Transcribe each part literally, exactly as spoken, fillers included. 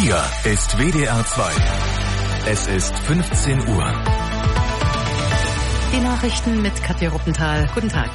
Hier ist W D R zwei. Es ist fünfzehn Uhr. Die Nachrichten mit Katja Ruppenthal. Guten Tag.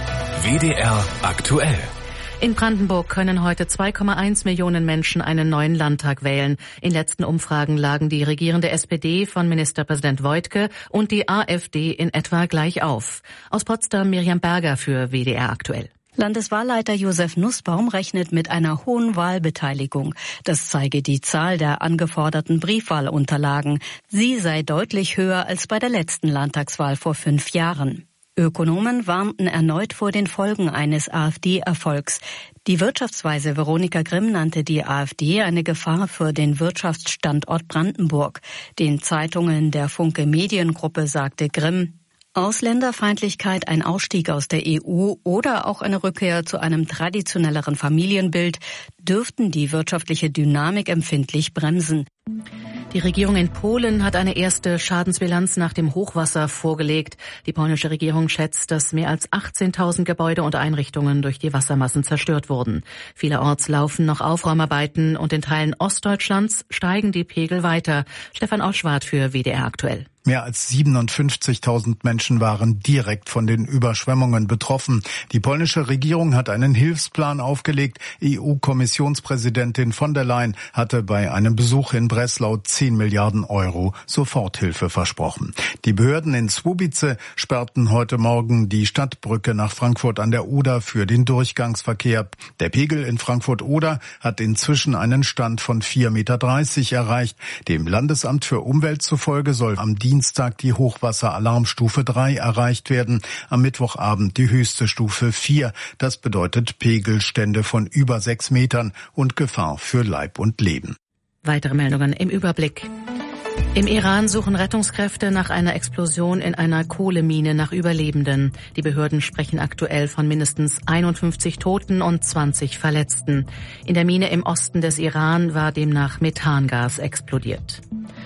W D R aktuell. In Brandenburg können heute zwei Komma eins Millionen Menschen einen neuen Landtag wählen. In letzten Umfragen lagen die regierende S P D von Ministerpräsident Woidke und die AfD in etwa gleich auf. Aus Potsdam Miriam Berger für W D R aktuell. Landeswahlleiter Josef Nussbaum rechnet mit einer hohen Wahlbeteiligung. Das zeige die Zahl der angeforderten Briefwahlunterlagen. Sie sei deutlich höher als bei der letzten Landtagswahl vor fünf Jahren. Ökonomen warnten erneut vor den Folgen eines AfD-Erfolgs. Die Wirtschaftsweise Veronika Grimm nannte die AfD eine Gefahr für den Wirtschaftsstandort Brandenburg. Den Zeitungen der Funke Mediengruppe sagte Grimm: Ausländerfeindlichkeit, ein Ausstieg aus der E U oder auch eine Rückkehr zu einem traditionelleren Familienbild dürften die wirtschaftliche Dynamik empfindlich bremsen. Die Regierung in Polen hat eine erste Schadensbilanz nach dem Hochwasser vorgelegt. Die polnische Regierung schätzt, dass mehr als achtzehntausend Gebäude und Einrichtungen durch die Wassermassen zerstört wurden. Vielerorts laufen noch Aufräumarbeiten und in Teilen Ostdeutschlands steigen die Pegel weiter. Stefan Oschwart für W D R aktuell. Mehr als siebenundfünfzigtausend Menschen waren direkt von den Überschwemmungen betroffen. Die polnische Regierung hat einen Hilfsplan aufgelegt. E U-Kommissionspräsidentin von der Leyen hatte bei einem Besuch in Breslau zehn Milliarden Euro Soforthilfe versprochen. Die Behörden in Słubice sperrten heute Morgen die Stadtbrücke nach Frankfurt an der Oder für den Durchgangsverkehr. Der Pegel in Frankfurt-Oder hat inzwischen einen Stand von vier Komma dreißig Meter erreicht. Dem Landesamt für Umwelt zufolge soll am Dienstag Dienstag die Hochwasseralarmstufe drei erreicht werden. Am Mittwochabend die höchste Stufe vier. Das bedeutet Pegelstände von über sechs Metern und Gefahr für Leib und Leben. Weitere Meldungen im Überblick. Im Iran suchen Rettungskräfte nach einer Explosion in einer Kohlemine nach Überlebenden. Die Behörden sprechen aktuell von mindestens einundfünfzig Toten und zwanzig Verletzten. In der Mine im Osten des Iran war demnach Methangas explodiert.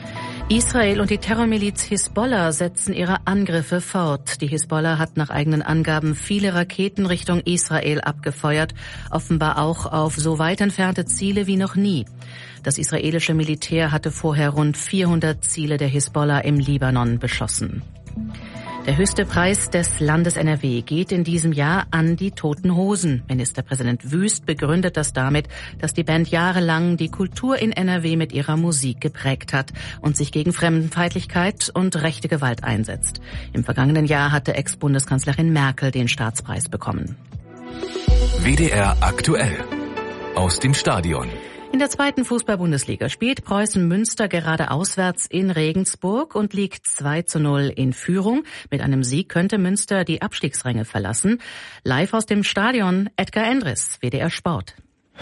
Israel und die Terrormiliz Hisbollah setzen ihre Angriffe fort. Die Hisbollah hat nach eigenen Angaben viele Raketen Richtung Israel abgefeuert, offenbar auch auf so weit entfernte Ziele wie noch nie. Das israelische Militär hatte vorher rund vierhundert Ziele der Hisbollah im Libanon beschossen. Der höchste Preis des Landes N R W geht in diesem Jahr an die Toten Hosen. Ministerpräsident Wüst begründet das damit, dass die Band jahrelang die Kultur in N R W mit ihrer Musik geprägt hat und sich gegen Fremdenfeindlichkeit und rechte Gewalt einsetzt. Im vergangenen Jahr hatte Ex-Bundeskanzlerin Merkel den Staatspreis bekommen. W D R aktuell. Aus dem Stadion. In der zweiten Fußball-Bundesliga spielt Preußen Münster gerade auswärts in Regensburg und liegt zwei zu null in Führung. Mit einem Sieg könnte Münster die Abstiegsränge verlassen. Live aus dem Stadion Edgar Endres, W D R Sport.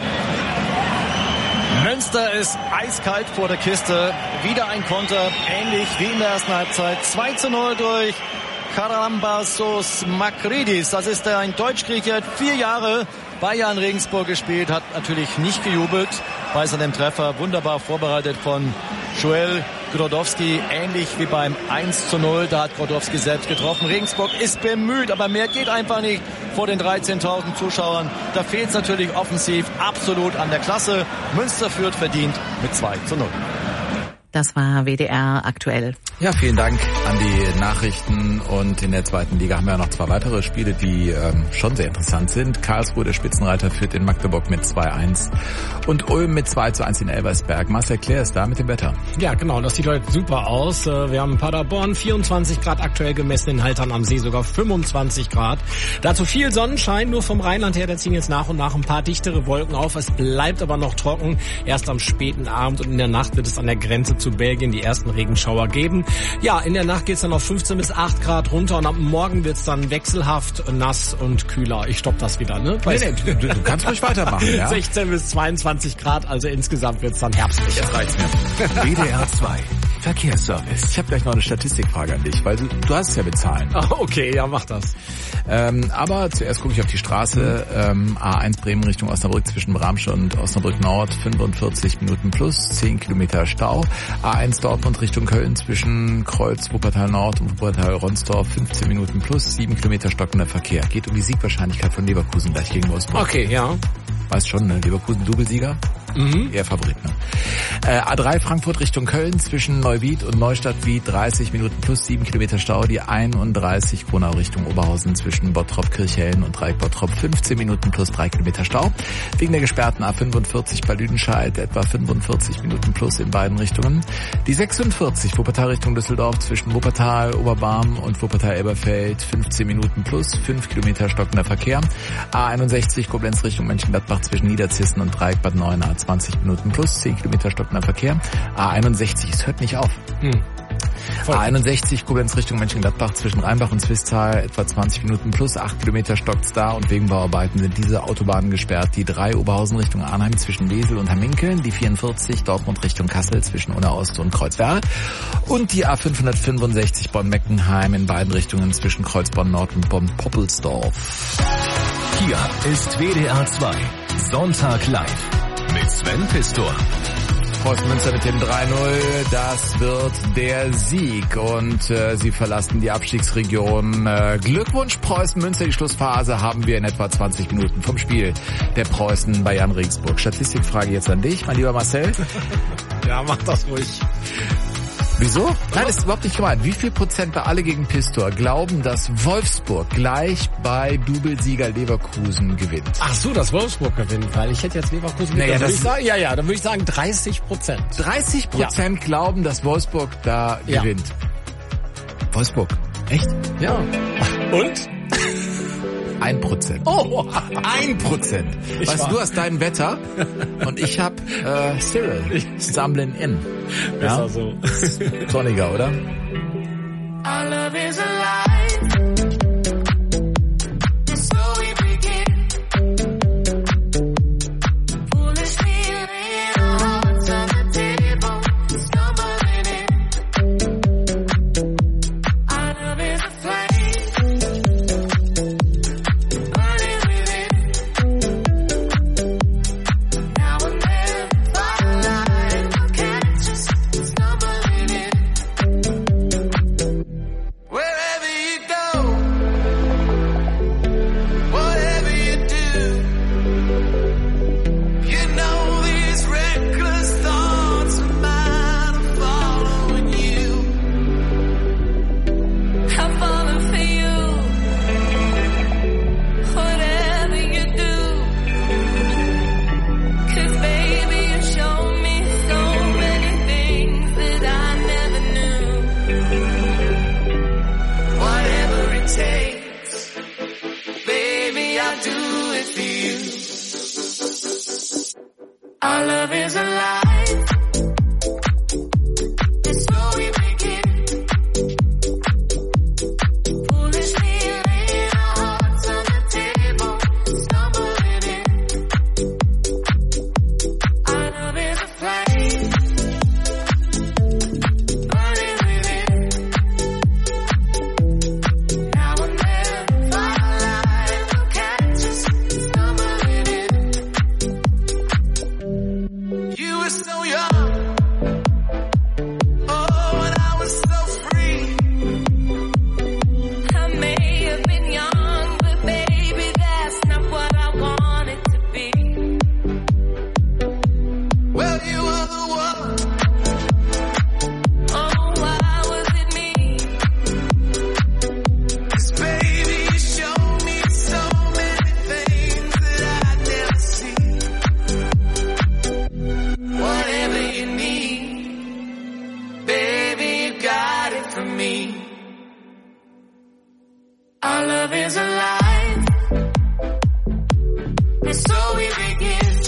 Münster ist eiskalt vor der Kiste. Wieder ein Konter, ähnlich wie in der ersten Halbzeit. zwei zu null durch Karambassos Makridis. Das ist ein Deutsch-Grieche, hat vier Jahre bei Jan Regensburg gespielt, hat natürlich nicht gejubelt bei seinem Treffer. Wunderbar vorbereitet von Joel Grodowski, ähnlich wie beim eins zu null. Da hat Grodowski selbst getroffen. Regensburg ist bemüht, aber mehr geht einfach nicht vor den dreizehntausend Zuschauern. Da fehlt es natürlich offensiv absolut an der Klasse. Münster führt verdient mit zwei zu null. Das war W D R aktuell. Ja, vielen Dank an die Nachrichten. Und in der zweiten Liga haben wir noch zwei weitere Spiele, die ähm, schon sehr interessant sind. Karlsruhe, der Spitzenreiter, führt in Magdeburg mit zwei eins und Ulm mit zwei zu eins in Elversberg. Marcel Claire ist da mit dem Wetter. Ja, genau, das sieht heute super aus. Wir haben Paderborn vierundzwanzig Grad aktuell gemessen, in Haltern am See sogar fünfundzwanzig Grad. Dazu viel Sonnenschein, nur vom Rheinland her, da ziehen jetzt nach und nach ein paar dichtere Wolken auf. Es bleibt aber noch trocken. Erst am späten Abend und in der Nacht wird es an der Grenze zu Belgien die ersten Regenschauer geben. Ja, in der Nacht geht's dann auf fünfzehn bis acht Grad runter und ab morgen wird's dann wechselhaft nass und kühler. Ich stopp das wieder, ne? Nee, nee, du, du kannst ruhig weitermachen, ja? sechzehn bis zweiundzwanzig Grad, also insgesamt wird's dann herbstlich. Jetzt reicht's mir. W D R zwei. Verkehrsservice. Ich habe gleich noch eine Statistikfrage an dich, weil du, du hast es ja bezahlen. Ah, okay, ja, mach das. Ähm, aber zuerst gucke ich auf die Straße. Ähm, A eins Bremen Richtung Osnabrück zwischen Bramsche und Osnabrück Nord, fünfundvierzig Minuten plus, zehn Kilometer Stau. A eins Dortmund Richtung Köln zwischen Kreuz, Wuppertal Nord und Wuppertal Ronsdorf, fünfzehn Minuten plus, sieben Kilometer stockender Verkehr. Geht um die Siegwahrscheinlichkeit von Leverkusen gleich gegen Wolfsburg. Okay, ja. Weißt schon, ne? Leverkusen Doublesieger. Mhm. Eher Favorit, ne? Äh, A drei Frankfurt Richtung Köln zwischen Neuwied und Neustadt-Wied dreißig Minuten plus sieben Kilometer Stau. Die einunddreißig Kronau Richtung Oberhausen zwischen Bottrop Kirchhellen und Dreieck Bottrop fünfzehn Minuten plus drei Kilometer Stau. Wegen der gesperrten A fünfundvierzig bei Lüdenscheid etwa fünfundvierzig Minuten plus in beiden Richtungen. Die sechsundvierzig Wuppertal Richtung Düsseldorf zwischen Wuppertal, Oberbarm und Wuppertal-Elberfeld fünfzehn Minuten plus fünf Kilometer stockender Verkehr. A einundsechzig Koblenz Richtung Mönchengladbach zwischen Niederzissen und Dreieck Bad Neuenahr zwanzig Minuten plus zehn Kilometer stockender Verkehr. A einundsechzig, es hört nicht auf. Hm. A einundsechzig Koblenz Richtung Mönchengladbach zwischen Rheinbach und Zwistal etwa zwanzig Minuten plus acht Kilometer stockt's da und wegen Bauarbeiten sind diese Autobahnen gesperrt. Die drei Oberhausen Richtung Arnheim zwischen Wesel und Hamminkeln, die vierundvierzig Dortmund Richtung Kassel zwischen Unna Ost und Kreuzberg und die A fünfhundertfünfundsechzig Bonn-Meckenheim in beiden Richtungen zwischen Kreuzborn Nord und Bonn-Poppelsdorf. Hier ist W D R zwei Sonntag live mit Sven Pistor. Preußen Münster mit dem drei null, das wird der Sieg und äh, sie verlassen die Abstiegsregion. Äh, Glückwunsch Preußen Münster, die Schlussphase haben wir in etwa zwanzig Minuten vom Spiel der Preußen bei Jan Regensburg. Statistikfrage jetzt an dich, mein lieber Marcel. Ja, mach das ruhig. Wieso? Nein, das ist überhaupt nicht gemeint. Wie viel Prozent bei Alle gegen Pistor glauben, dass Wolfsburg gleich bei Doublesieger Leverkusen gewinnt? Ach so, dass Wolfsburg gewinnt, weil ich hätte jetzt Leverkusen naja, gewinnt. das Ich sagen, ja, ja, dann würde ich sagen dreißig Prozent. dreißig Prozent ja. glauben, dass Wolfsburg da ja. gewinnt. Wolfsburg? Echt? Ja. Und? Ein Prozent. Oh, ein Prozent. Weißt du, du hast dein Wetter und ich hab äh, Cyril. Stumbling in. Ja, so. Sonniger, oder? Our love is alive. So we begin. Foolishly laying our hearts on the table, stumbling in. Our love is a flame, burning within. Now and then, firelight will catch us, stumbling in. Wherever you go, whatever you do, you know these reckless thoughts of mine are following you. I'm falling for you, whatever you do. 'Cause baby, you show me so many things that I never knew. Whatever it takes, baby, I'll do it for you. Our love is alive. And so we begin. Foolishly laying our hearts on the table, stumbling in. Our love is a flame, burning within. Now and then, firelight will catch us, stumbling in. You were so young, oh, and I was so free. I may have been young, but baby, that's not what I wanted to be. Well, you were the one. Oh, why was it me? 'Cause baby, you showed me so many things that I'd never seen. Whatever you need, baby, you got it from me. Our love is alive, and so we begin.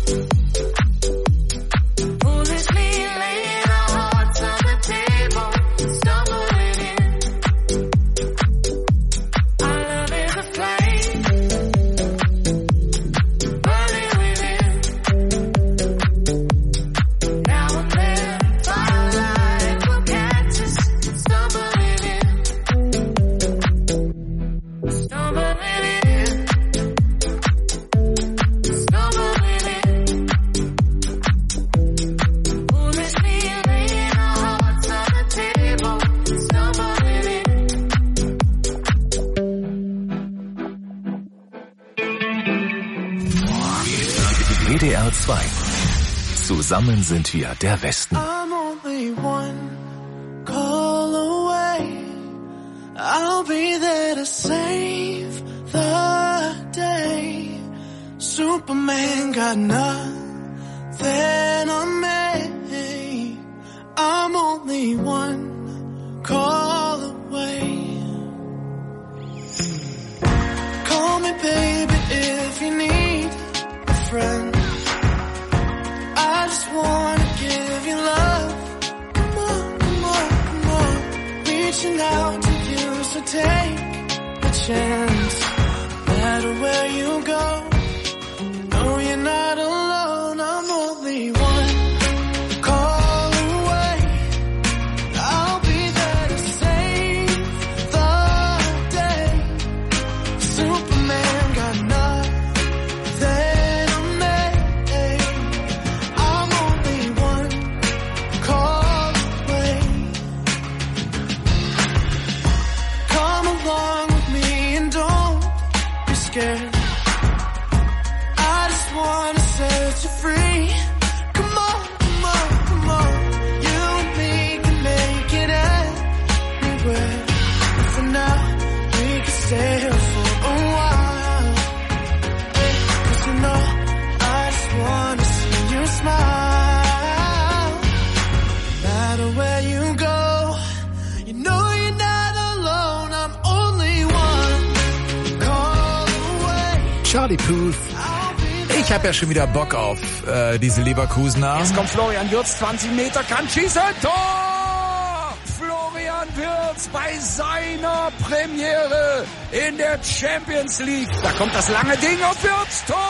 Foolishly laying our hearts on the table, stumbling in. Our love is a flame, burning within. Now and then, firelight will catch us, stumbling in. Stumbling in. Stumbling in. Foolishly laying our hearts on the table, stumbling in. W D R zwei Zusammen sind wir der Westen. I'm only one call away. I'll be there to save the day. Superman got nothing on me. I'm only one call away. Call me baby if you need a friend. I just wanna give you love. Come on, come on, come on. Reaching out to you, so take a chance. No matter where you go, no, you're not alone. I'm only one call away. I'll be there to save the day. Superman got nothing on me. I'm only one call away. Come along with me and don't be scared. I just wanna set you free. Come on, come on, come on. You and me can make it anywhere. But for now, we can stay here for a while. Hey, 'cause you know, I just wanna see you smile. No matter where you go, you know you're not alone. I'm only one call away. Charlie Puth. Ich habe ja schon wieder Bock auf äh, diese Leverkusener. Jetzt kommt Florian Wirtz, zwanzig Meter, kann schießen. Tor! Florian Wirtz bei seiner Premiere in der Champions League. Da kommt das lange Ding auf Wirtz. Tor!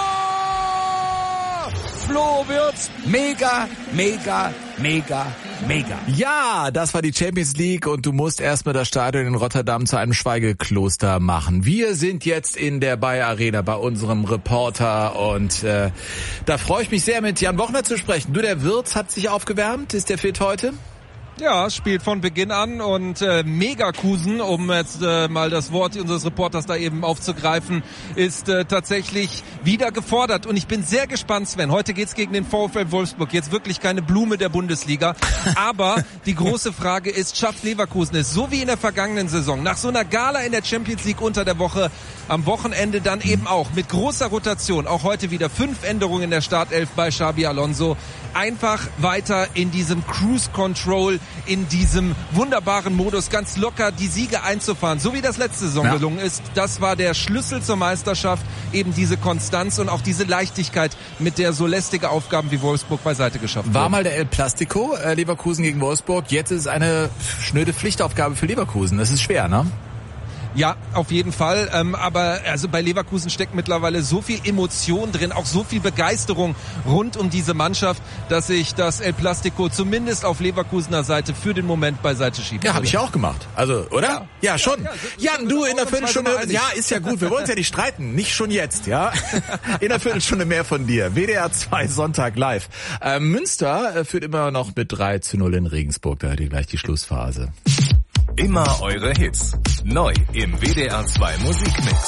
Flo Wirtz. Mega, mega, mega, mega. Ja, das war die Champions League und du musst erstmal das Stadion in Rotterdam zu einem Schweigekloster machen. Wir sind jetzt in der Bayer Arena bei unserem Reporter und äh, da freue ich mich sehr, mit Jan Bochner zu sprechen. Du, der Wirtz hat sich aufgewärmt. Ist der fit heute? Ja, spielt von Beginn an und äh, Megakusen, um jetzt äh, mal das Wort unseres Reporters da eben aufzugreifen, ist äh, tatsächlich wieder gefordert. Und ich bin sehr gespannt, Sven. Heute geht's gegen den VfL Wolfsburg. Jetzt wirklich keine Blume der Bundesliga. Aber die große Frage ist, schafft Leverkusen es, so wie in der vergangenen Saison, nach so einer Gala in der Champions League unter der Woche, am Wochenende dann eben auch mit großer Rotation, auch heute wieder fünf Änderungen in der Startelf bei Xabi Alonso, einfach weiter in diesem Cruise Control, in diesem wunderbaren Modus, ganz locker die Siege einzufahren, so wie das letzte Saison ja. gelungen ist. Das war der Schlüssel zur Meisterschaft, eben diese Konstanz und auch diese Leichtigkeit, mit der so lästige Aufgaben wie Wolfsburg beiseite geschafft wurden. War mal der El Plastico, äh, Leverkusen gegen Wolfsburg, jetzt ist es eine schnöde Pflichtaufgabe für Leverkusen. Das ist schwer, ne? Ja, auf jeden Fall. Ähm, aber also bei Leverkusen steckt mittlerweile so viel Emotion drin, auch so viel Begeisterung rund um diese Mannschaft, dass ich das El Plastico zumindest auf Leverkusener Seite für den Moment beiseite schiebe. Ja, habe ich ja auch gemacht. Also, oder? Ja, ja schon. Ja, ja, Jan, du in der Viertelstunde. Ja, ist ja gut. Wir wollen uns ja nicht streiten. Nicht schon jetzt, ja? In der Viertelstunde mehr von dir. W D R zwei Sonntag live. Äh, Münster äh, führt immer noch mit drei zu null in Regensburg. Da hat ihr gleich die Schlussphase. Immer eure Hits. Neu im W D R zwei Musikmix.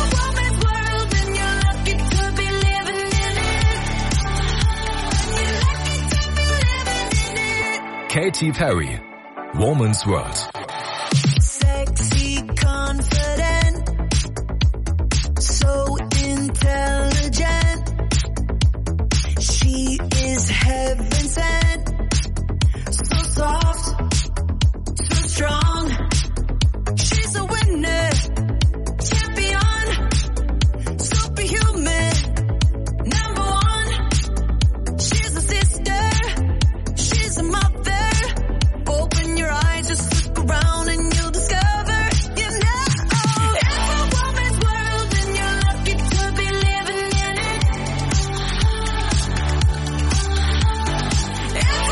Katy Perry, Woman's World. Sexy, confident, so intelligent. She is heaven sent, so soft, so strong. She's a winner, champion, superhuman, number one. She's a sister, she's a mother. Open your eyes, just look around and you'll discover, you know, it's a woman's world and you're lucky to be living in it. It's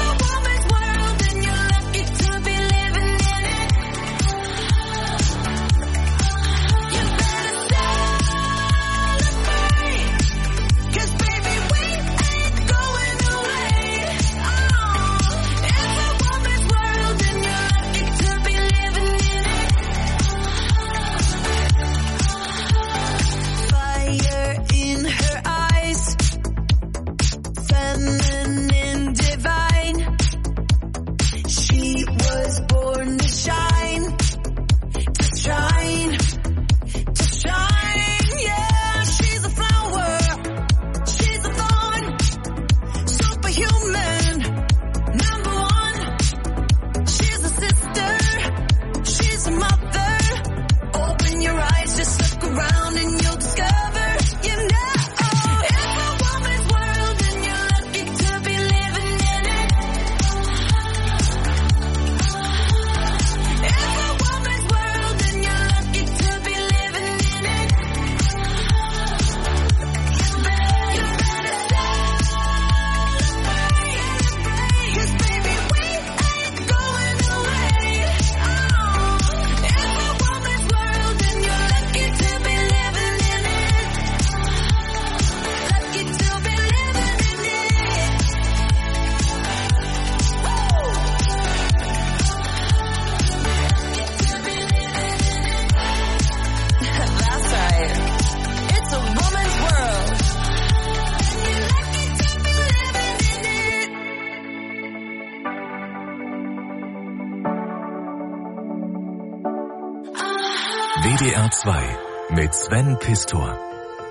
W D R zwei mit Sven Pistor.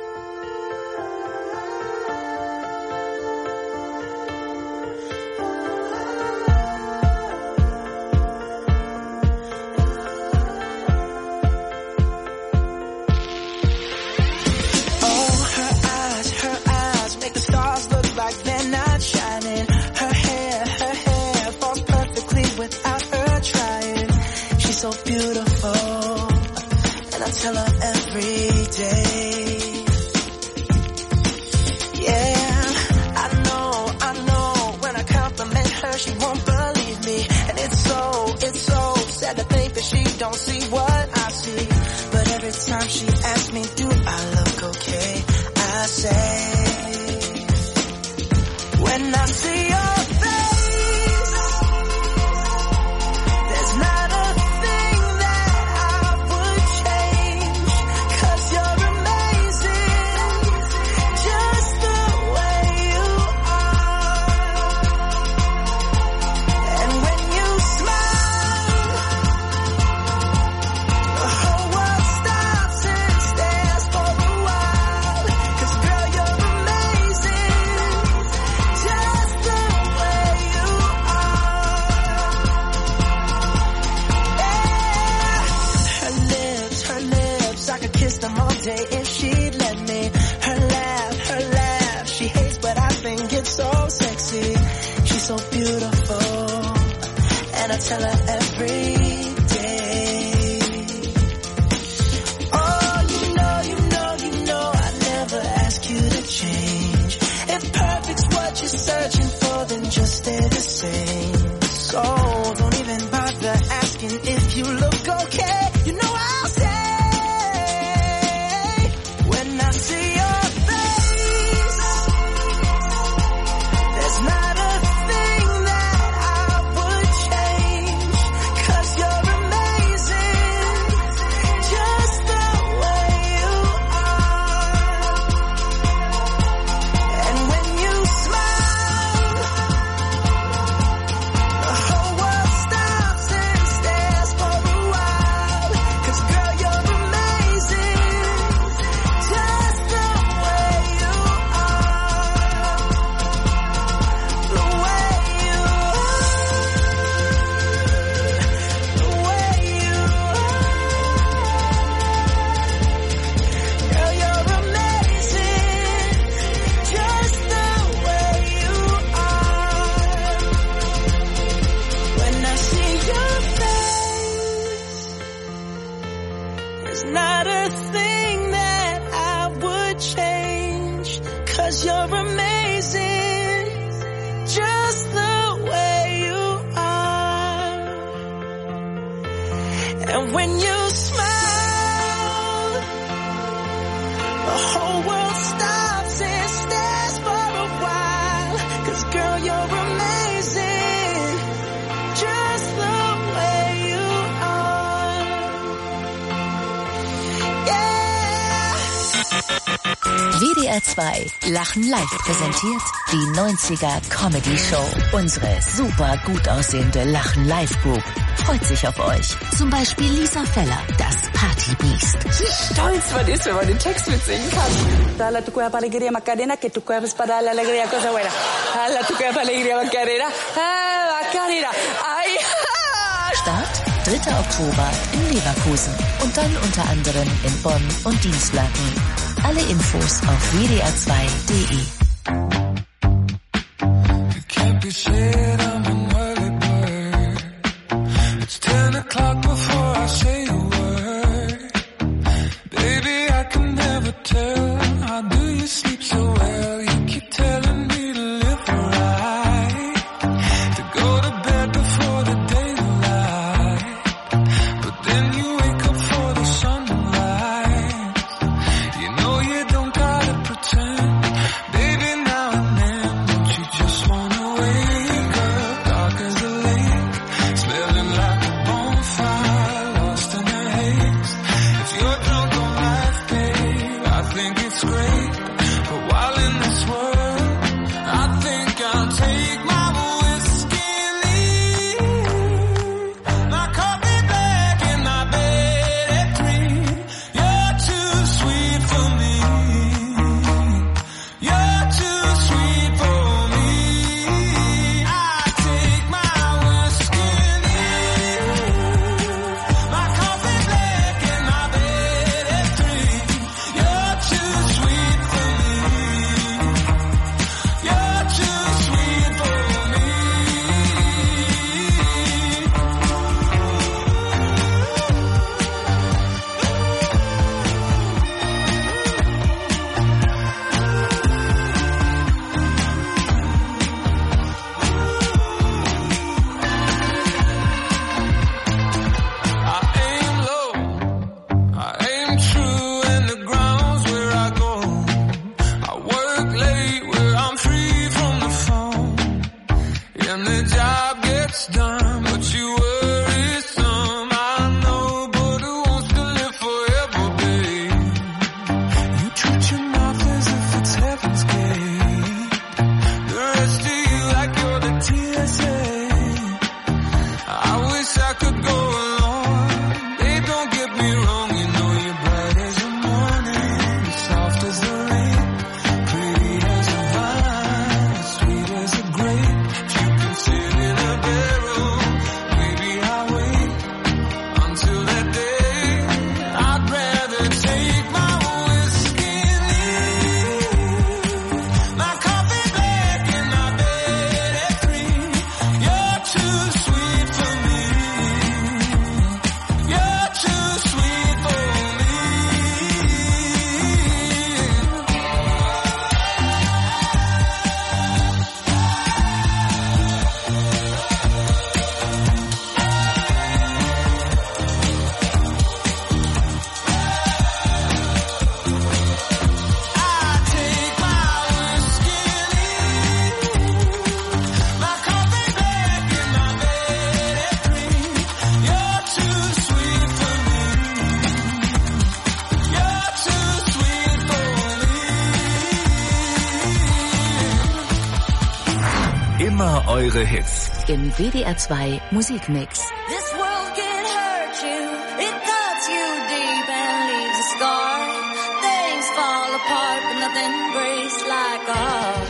W D R zwei Lachen live präsentiert die neunziger Comedy Show. Unsere super gut aussehende Lachen Live Group freut sich auf euch. Zum Beispiel Lisa Feller, das Party Beast. Wie stolz man ist, wenn man den Text mitsingen kann. Dale tu cuerpo alegría Macarena, que tu cuerpo es para la alegría cosa buena. Dale tu cuerpo alegría Macarena, ah, Macarena. Ay. Start dritter Oktober in Leverkusen und dann unter anderem in Bonn und Dienstlaken. Alle Infos auf W D R zwei Punkt de. Baby, and the job gets done, but you worry some. I know, but who wants to live forever, babe? You treat your mouth as if it's heaven's gate. The rest of you like you're the T S A. I wish I could go along. Babe, don't get me wrong, you know you're bright as the morning, soft as the rain, pretty as a vine, sweet as a grape. You can sit in a barrel, maybe I'll wait until that day. I'd rather take my whiskey and leave my coffee black in my bed at three. You're too sweet for me. You're too sweet for me. I take my whiskey and leave my coffee black in my bed at three. You're too sweet for me. You're too sweet for me. Immer eure Hits. Im W D R zwei Musikmix. This world can hurt you, it cuts you deep and leaves a scar. Things fall apart, but nothing breaks like a heart.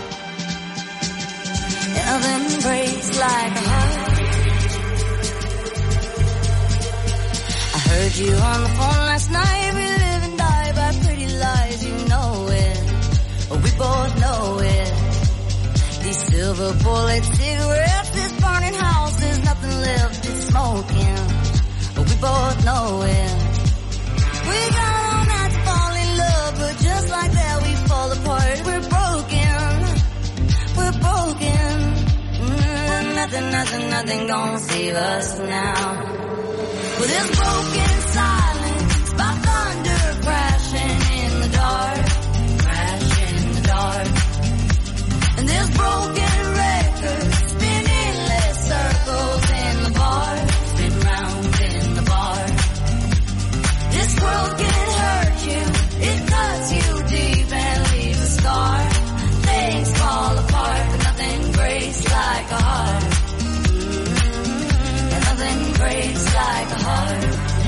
Nothing breaks like a heart. I heard you on the phone last night. We live and die by pretty lies, you know it. We both know it. These silver bullet cigarettes, this burning house, there's nothing left, it's smoking. We both know it. We got all night to fall in love, but just like that we fall apart. We're broken, we're broken. Mm, nothing, nothing, nothing gonna save us now. With this broken silence, by thunder crashing in the dark, crashing in the dark. And this broken record spinning endless circles in the bar, spin round in the bar. This world can hurt you, it cuts you deep and leaves a scar. Things fall apart, but nothing breaks like a heart. Mm-hmm. And nothing breaks like a heart.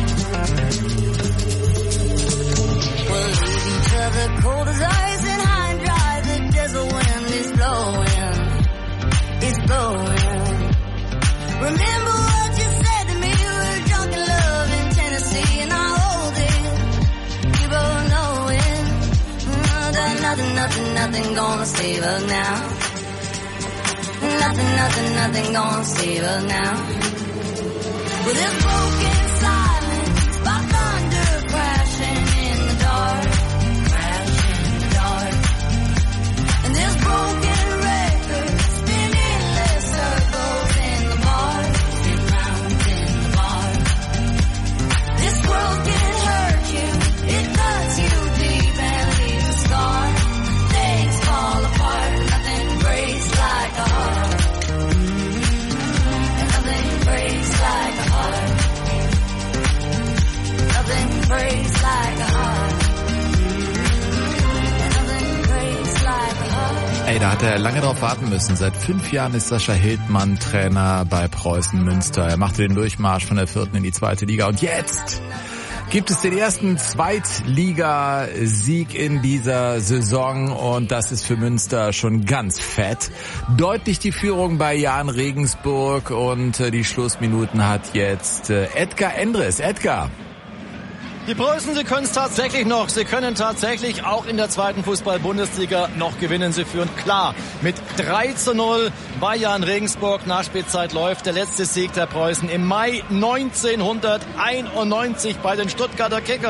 We'll leave each other cold as ice and high and dry. The desert wind is blowing, it's blowing. Remember what you said to me, we were drunk in love in Tennessee, and I hold it, you both know it. Mm, that nothing, nothing, nothing gonna save us now. Nothing, nothing, nothing gonna save us now. With this broken silence, by thunder crashing in the dark, crashing in the dark. And this broken record spinning endless circles in the bar, spin round in the bar. This world can hurt you, it cuts you deep and leaves a scar. Things fall apart, nothing breaks like a heart. Mm-hmm. And nothing breaks like a heart. Nothing breaks like a heart. Mm-hmm. And nothing breaks like a heart. Ey, da hat er lange drauf warten müssen. Seit fünf Jahren ist Sascha Hildmann Trainer bei Preußen Münster. Er machte den Durchmarsch von der vierten in die zweite Liga. Und jetzt gibt es den ersten Zweitligasieg in dieser Saison. Und das ist für Münster schon ganz fett. Deutlich die Führung bei Jahn Regensburg. Und die Schlussminuten hat jetzt Edgar Endres. Edgar. Die Preußen, sie können es tatsächlich noch. Sie können tatsächlich auch in der zweiten Fußball-Bundesliga noch gewinnen. Sie führen klar mit drei zu null bei Jahn Regensburg. Nachspielzeit läuft. Der letzte Sieg der Preußen im Mai neunzehnhunderteinundneunzig bei den Stuttgarter Kickers.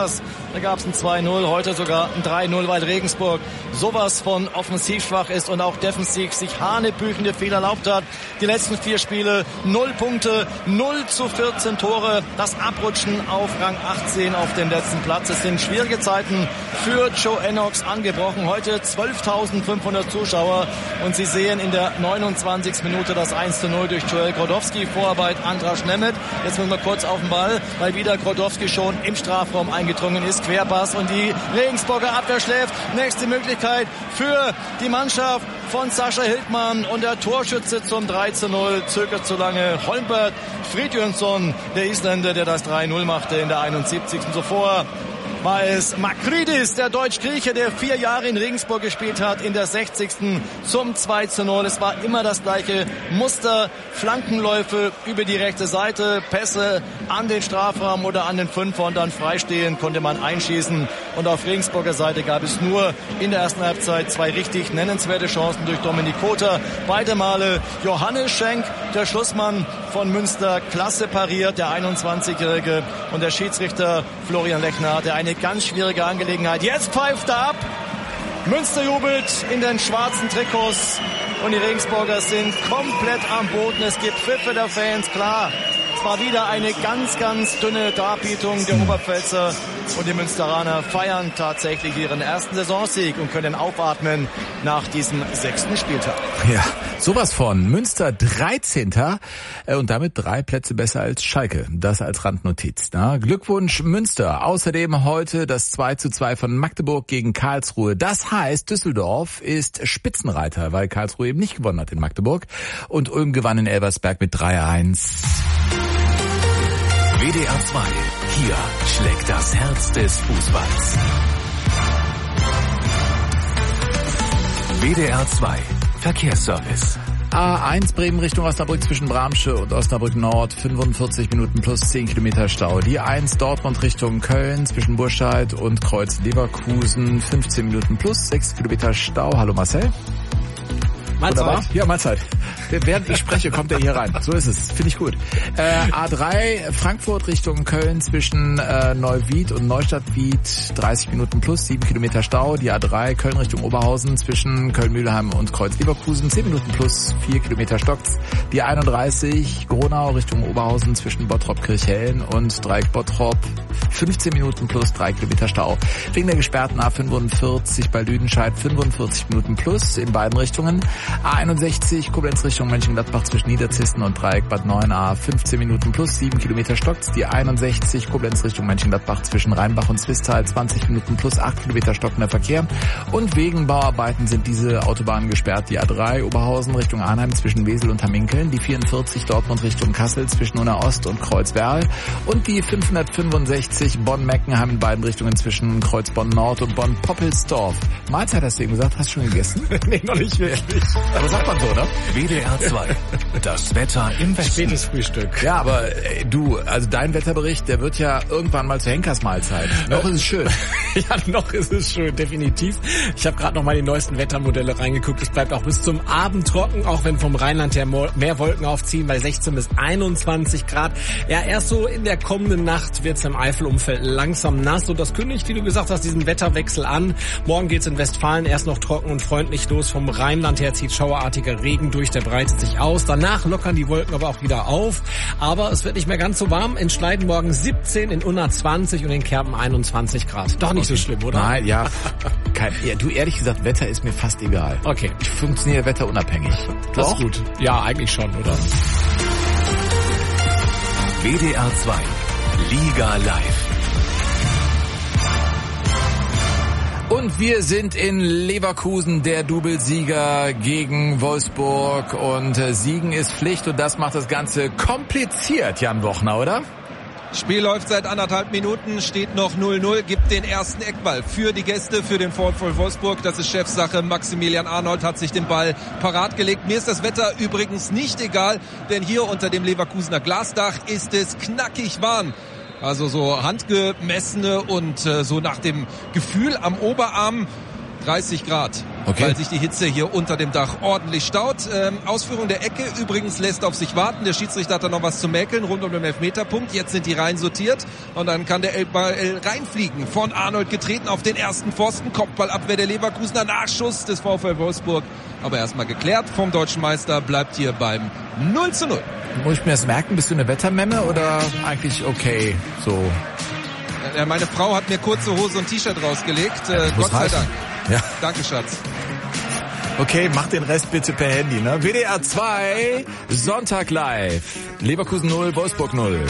Da gab es ein zwei null, heute sogar ein drei null, weil Regensburg sowas von offensiv schwach ist und auch defensiv sich hanebüchende Fehler erlaubt hat. Die letzten vier Spiele, null Punkte, null zu vierzehn Tore. Das Abrutschen auf Rang achtzehn auf dem letzten Platz. Es sind schwierige Zeiten für Joe Ennox angebrochen. Heute zwölftausendfünfhundert Zuschauer und Sie sehen in der neunundzwanzigsten Minute das eins zu null durch Joel Grodowski. Vorarbeit Andras Nemeth. Jetzt müssen wir kurz auf den Ball, weil wieder Grodowski schon im Strafraum eingedrungen ist. Querpass und die Regensburger Abwehr schläft. Nächste Möglichkeit für die Mannschaft von Sascha Hildmann und der Torschütze zum drei zu null zögert zu lange. Holmbert Fridjönsson, der Isländer, der das drei null machte in der einundsiebzigsten Zuvor war es Makridis, der Deutsch-Grieche, der vier Jahre in Regensburg gespielt hat, in der sechzigsten zum zwei zu null. Es war immer das gleiche Muster, Flankenläufe über die rechte Seite, Pässe an den Strafraum oder an den Fünfer und dann freistehen konnte man einschießen. Und auf Regensburger Seite gab es nur in der ersten Halbzeit zwei richtig nennenswerte Chancen durch Dominik Kota. Beide Male Johannes Schenk, der Schlussmann von Münster, klasse pariert, der einundzwanzigjährige, und der Schiedsrichter Florian Lechner, der eine ganz schwierige Angelegenheit. Jetzt pfeift er ab. Münster jubelt in den schwarzen Trikots und die Regensburger sind komplett am Boden. Es gibt Pfiffe der Fans, klar. Es war wieder eine ganz, ganz dünne Darbietung der Oberpfälzer und die Münsteraner feiern tatsächlich ihren ersten Saisonsieg und können aufatmen nach diesem sechsten Spieltag. Ja, sowas von. Münster dreizehnter und damit drei Plätze besser als Schalke. Das als Randnotiz. Na? Glückwunsch Münster. Außerdem heute das zwei zu zwei von Magdeburg gegen Karlsruhe. Das heißt, Düsseldorf ist Spitzenreiter, weil Karlsruhe eben nicht gewonnen hat in Magdeburg. Und Ulm gewann in Elversberg mit drei eins. W D R zwei. Hier schlägt das Herz des Fußballs. W D R zwei. Verkehrsservice. A eins Bremen Richtung Osnabrück zwischen Bramsche und Osnabrück Nord, fünfundvierzig Minuten plus zehn Kilometer Stau. Die eins Dortmund Richtung Köln zwischen Burscheid und Kreuz Leverkusen, fünfzehn Minuten plus sechs Kilometer Stau. Hallo Marcel. Mahlzeit. Wunderbar. Ja, Mahlzeit. Während ich spreche, kommt er hier rein. So ist es. Finde ich gut. Äh, A drei Frankfurt Richtung Köln zwischen äh, Neuwied und Neustadt-Wied, dreißig Minuten plus sieben Kilometer Stau. Die A drei Köln Richtung Oberhausen zwischen Köln-Mühlheim und Kreuz-Leverkusen, zehn Minuten plus vier Kilometer stockt's. Die einunddreißig Gronau Richtung Oberhausen zwischen Bottrop-Kirchhellen und Dreieck-Bottrop, fünfzehn Minuten plus drei Kilometer Stau. Wegen der gesperrten A fünfundvierzig bei Lüdenscheid, fünfundvierzig Minuten plus in beiden Richtungen. A einundsechzig Koblenz Richtung Mönchengladbach zwischen Niederzissen und Dreieck Bad neun A, fünfzehn Minuten plus sieben Kilometer stockt's. Die einundsechzig Koblenz Richtung Mönchengladbach zwischen Rheinbach und Zwistal, zwanzig Minuten plus acht Kilometer stockender Verkehr. Und wegen Bauarbeiten sind diese Autobahnen gesperrt. Die A drei Oberhausen Richtung Arnheim zwischen Wesel und Hamminkeln, die vierundvierzig Dortmund Richtung Kassel zwischen Unna Ost und Kreuzwerl und die fünfhundertfünfundsechzig Bonn-Meckenheim in beiden Richtungen zwischen Kreuz Bonn Nord und Bonn-Poppelsdorf. Mahlzeit hast du eben gesagt, hast du schon gegessen? Nee, noch nicht wirklich. Aber sagt man so, oder? W D R zwei. Das Wetter im Westen. Spätes Frühstück. Ja, aber ey, du, also dein Wetterbericht, der wird ja irgendwann mal zur Henkersmahlzeit. Noch ist es schön. Ja, noch ist es schön, definitiv. Ich habe gerade noch mal die neuesten Wettermodelle reingeguckt. Es bleibt auch bis zum Abend trocken, auch wenn vom Rheinland her mehr Wolken aufziehen, bei sechzehn bis einundzwanzig Grad. Ja, erst so in der kommenden Nacht wird's im Eifelumfeld langsam nass und das kündigt, wie du gesagt hast, diesen Wetterwechsel an. Morgen geht's in Westfalen erst noch trocken und freundlich los. Vom Rheinland her zieht schauerartiger Regen durch, der breitet sich aus. Danach lockern die Wolken aber auch wieder auf. Aber es wird nicht mehr ganz so warm. In Schneiden morgen siebzehn, in Unna zwanzig und in Kerpen einundzwanzig Grad. Doch nicht okay. So schlimm, oder? Nein, ja. Kein, ja. Du, ehrlich gesagt, Wetter ist mir fast egal. Okay. Ich funktioniere wetterunabhängig. Du das auch? Ist gut. Ja, eigentlich schon, oder? W D R zwei. Liga live. Und wir sind in Leverkusen, der Doublesieger gegen Wolfsburg. Und äh, Siegen ist Pflicht und das macht das Ganze kompliziert, Jan Wochner, oder? Spiel läuft seit anderthalb Minuten, steht noch null null, gibt den ersten Eckball für die Gäste, für den VfL Wolfsburg. Das ist Chefsache. Maximilian Arnold hat sich den Ball parat gelegt. Mir ist das Wetter übrigens nicht egal, denn hier unter dem Leverkusener Glasdach ist es knackig warm. Also so handgemessene und äh, so nach dem Gefühl am Oberarm dreißig Grad. Okay. Weil sich die Hitze hier unter dem Dach ordentlich staut. Ähm, Ausführung der Ecke übrigens lässt auf sich warten. Der Schiedsrichter hat da noch was zu mäkeln rund um den Elfmeterpunkt. Jetzt sind die Reihen sortiert und dann kann der Ball reinfliegen. Von Arnold getreten auf den ersten Pfosten. Kopfballabwehr der Leverkusener, Nachschuss des VfL Wolfsburg. Aber erstmal geklärt vom deutschen Meister, bleibt hier beim null zu null. Muss ich mir das merken? Bist du eine Wettermemme oder eigentlich okay so? Ja, meine Frau hat mir kurze Hose und T-Shirt rausgelegt. Äh, Gott sei Dank. Ja. Danke, Schatz. Okay, mach den Rest bitte per Handy, ne? W D R zwei, Sonntag live. Leverkusen null, Wolfsburg null.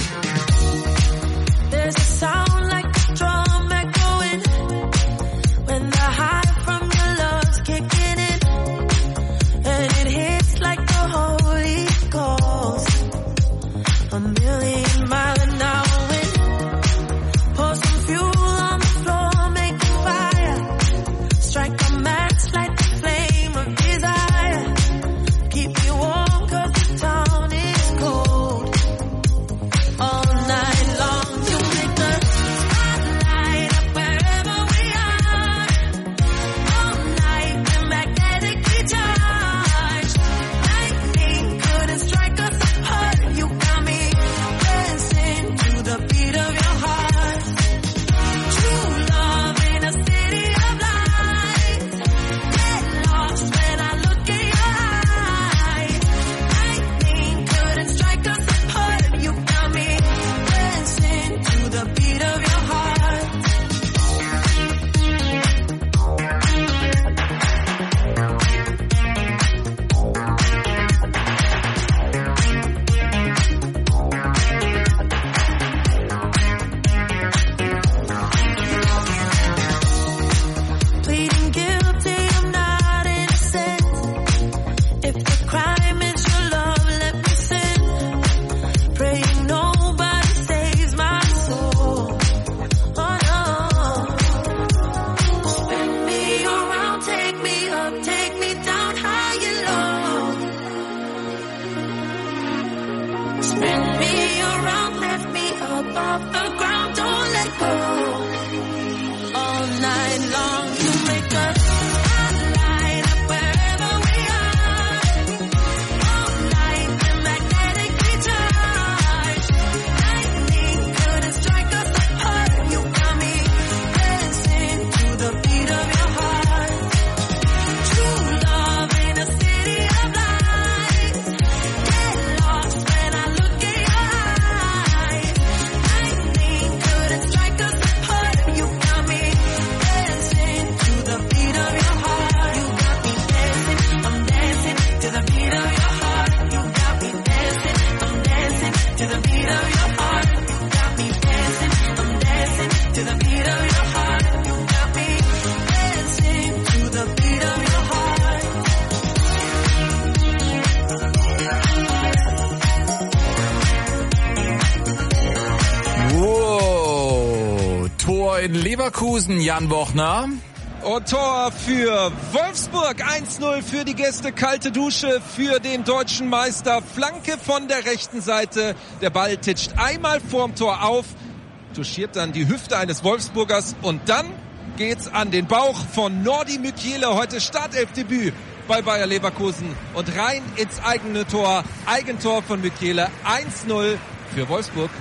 in Leverkusen, Jan Bochner. Und Tor für Wolfsburg, eins null für die Gäste, kalte Dusche für den deutschen Meister, Flanke von der rechten Seite, der Ball titscht einmal vorm Tor auf, touchiert dann die Hüfte eines Wolfsburgers und dann geht's an den Bauch von Nordi Mukiele, heute Startelfdebüt bei Bayer Leverkusen und rein ins eigene Tor, Eigentor von Mukiele, eins null für Wolfsburg.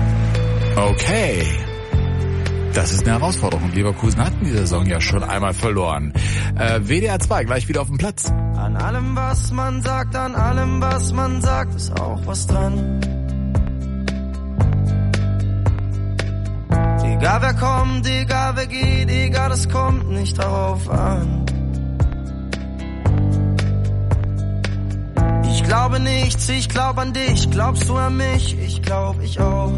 Okay. Das ist eine Herausforderung. Leverkusen hatten die Saison ja schon einmal verloren. Äh, W D R zwei gleich wieder auf dem Platz. An allem, was man sagt, an allem, was man sagt, ist auch was dran. Egal wer kommt, egal wer geht, egal, es kommt nicht darauf an. Ich glaube nichts, ich glaub an dich, glaubst du an mich, ich glaub ich auch.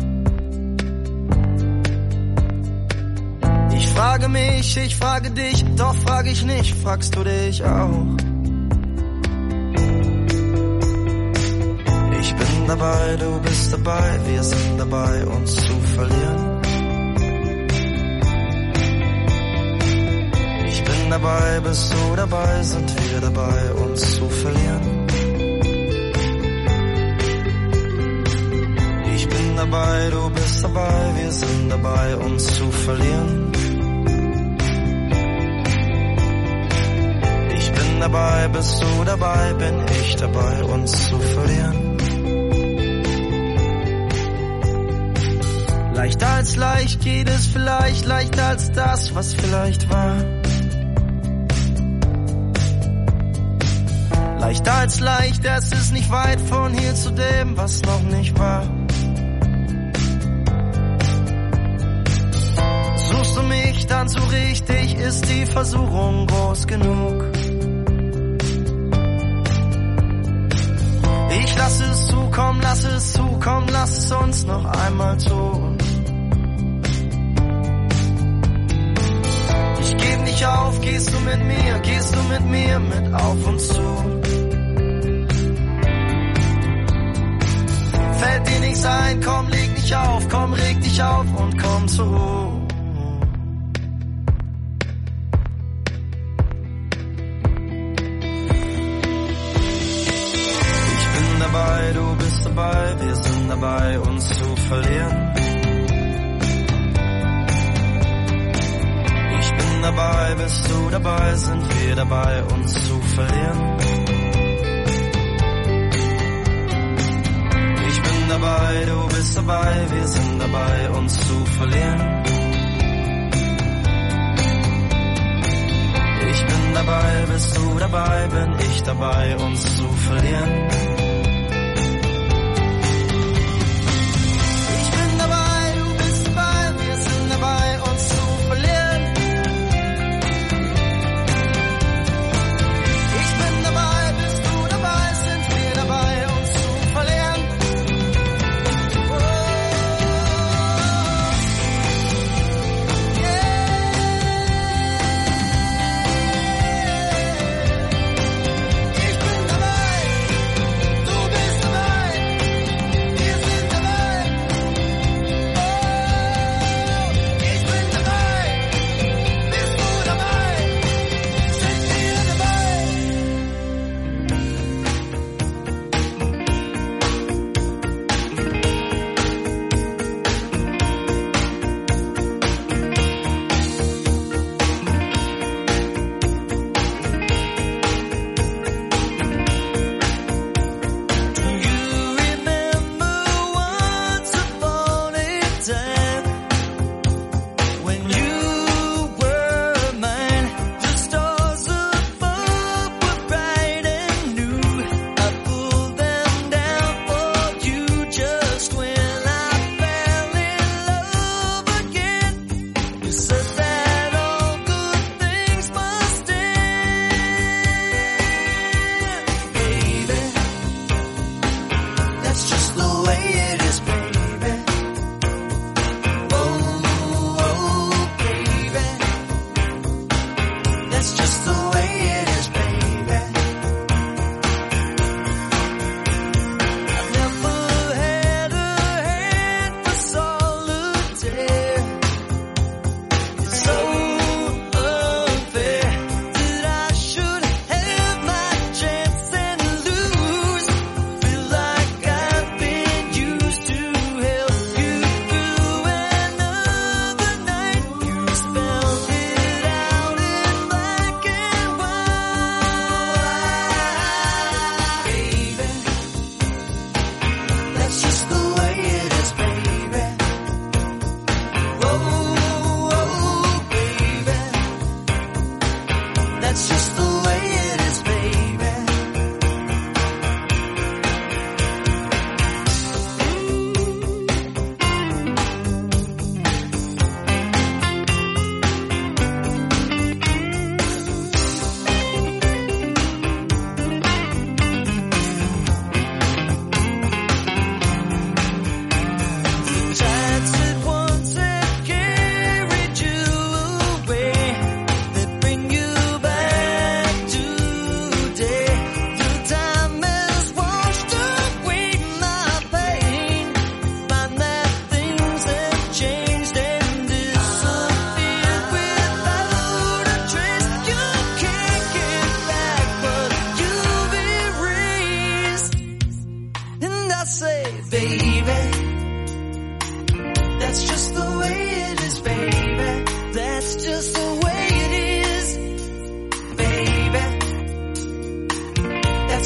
Ich frage mich, ich frage dich, doch frage ich nicht, fragst du dich auch? Ich bin dabei, du bist dabei, wir sind dabei, uns zu verlieren. Ich bin dabei, bist du dabei, sind wir dabei, uns zu verlieren. Ich bin dabei, du bist dabei, wir sind dabei, uns zu verlieren. dabei, bist du dabei, bin ich dabei, uns zu verlieren. Leichter als leicht geht es vielleicht, leichter als das, was vielleicht war. Leichter als leicht, es ist nicht weit von hier zu dem, was noch nicht war. Suchst du mich, dann such ich dich, ist die Versuchung groß genug. Ich lass es zukommen, lass es zukommen, lass es uns noch einmal tun. Ich geb nicht auf, gehst du mit mir, gehst du mit mir mit auf uns zu. Fällt dir nichts ein, komm, leg nicht auf, komm, reg dich auf und komm zur Ruhe. Du bist dabei, wir sind dabei, uns zu verlieren. Ich bin dabei, bist du dabei, sind wir dabei, uns zu verlieren. Ich bin dabei, du bist dabei, wir sind dabei, uns zu verlieren. Ich bin dabei, bist du dabei, bin ich dabei, uns zu verlieren. Ich bin dabei.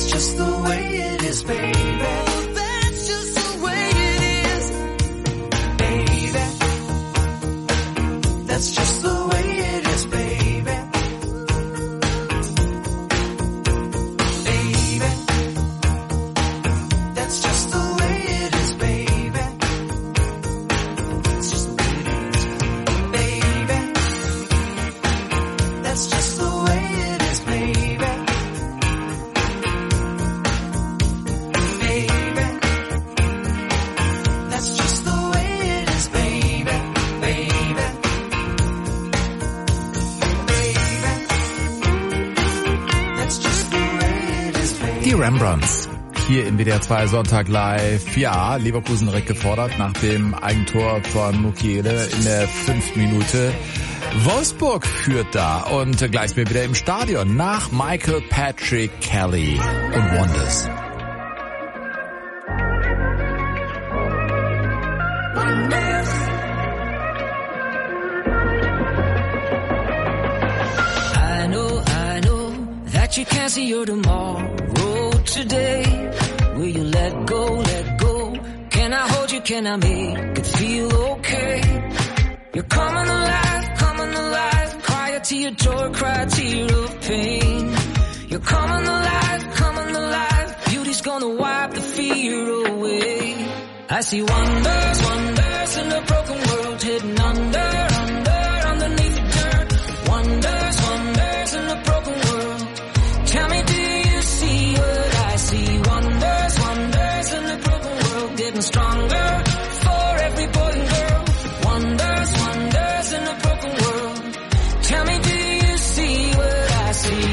That's just the way it is, baby. That's just the way it is, baby. That's just the way it is, baby. Baby. That's just the way it is, baby. It's just the way it is, baby. That's just the way it is, baby. Baby. That's just the way it is, baby. Baby. Die Rembrandts. Hier im W D R zwei Sonntag live. Ja, Leverkusen direkt gefordert nach dem Eigentor von Mukiele in der fünften Minute. Wolfsburg führt da und gleich sind wir wieder im Stadion nach Michael Patrick Kelly und Wonders. I know, I know that you can't see your tomorrow today. Will you let go, let go? Can I hold you, can I make it feel okay? You're coming alive, coming alive. Cry a tear, joy, cry a tear of pain. You're coming alive, coming alive. Beauty's gonna wipe the fear away. I see wonders, wonders in a broken world, hidden under, under, underneath the dirt. Wonders, wonders in a broken world. Tell me, do you see what I see? Wonders, wonders in a broken world, getting stronger for every boy and girl. Wonders, wonders in a broken world. Tell me, do you see what I see?